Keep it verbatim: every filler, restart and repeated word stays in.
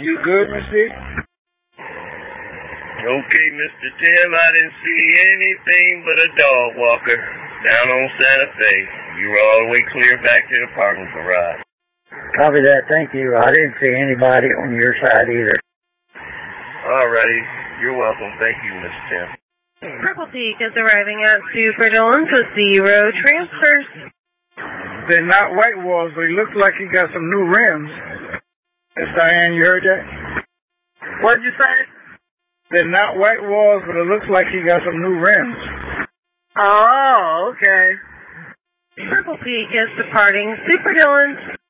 You good, Mister Okay, Mister Tim, I didn't see anything but a dog walker down on Santa Fe. You were all the way clear back to the parking garage. Copy that. Thank you. I didn't see anybody on your side either. Alrighty. You're welcome. Thank you, Mister Tim. Purple Peak is arriving at Super Dillon for zero transfers. They're not white walls, but he looks like he got some new rims. Miss Diane, you heard that? What'd you say? They're not white walls, but it looks like he got some new rims. Oh, okay. Purple Peak is departing Super Dillon.